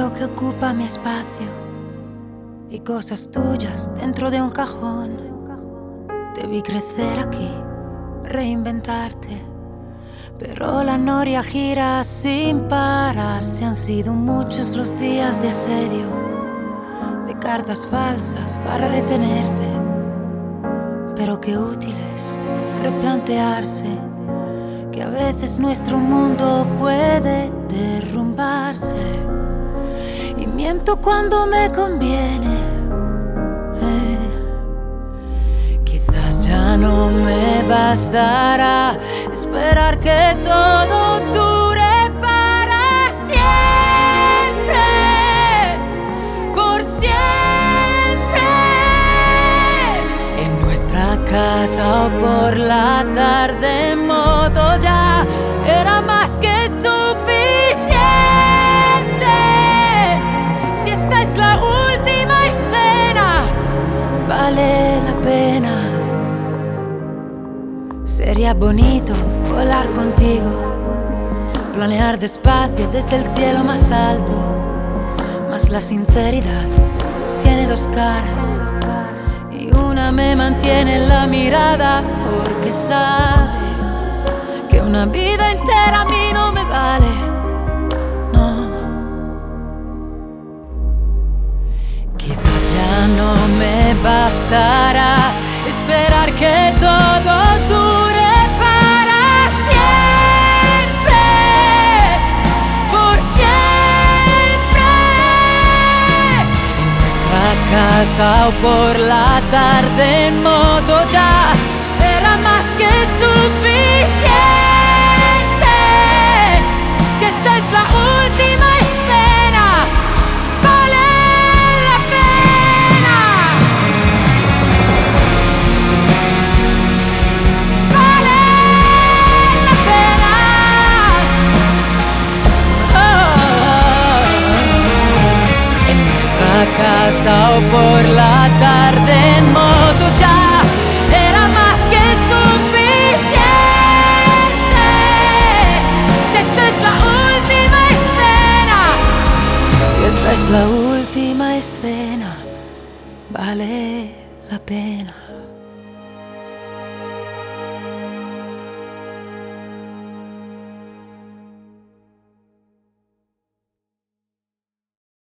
dinero que ocupa mi espacio y cosas tuyas dentro de un cajón. Debí crecer aquí, reinventarte, pero la noria gira sin parar. Se han sido muchos los días de asedio, de cartas falsas para retenerte, pero qué útil es replantearse que a veces nuestro mundo puede derrumbarse. Y miento cuando me conviene, quizás ya no me bastará esperar que todo dure para siempre, por siempre. En nuestra casa o por la tarde en moto ya era más que suficiente. Si esta es la última escena, vale la pena. Sería bonito volar contigo, planear despacio desde el cielo más alto. Mas la sinceridad tiene dos caras y una me mantiene en la mirada, porque sabe que una vida entera a mí no me vale, no. Quizás ya no me bastará esperar que todo dure para siempre, por siempre. En nuestra casa o por la tarde en moto ya era más que suficiente. Si esta es la última escena, vale la pena. Vale la pena. En nuestra casa o por la tarde en moto ya era más que suficiente. Si esta es la última escena, si esta es la última escena, vale la pena.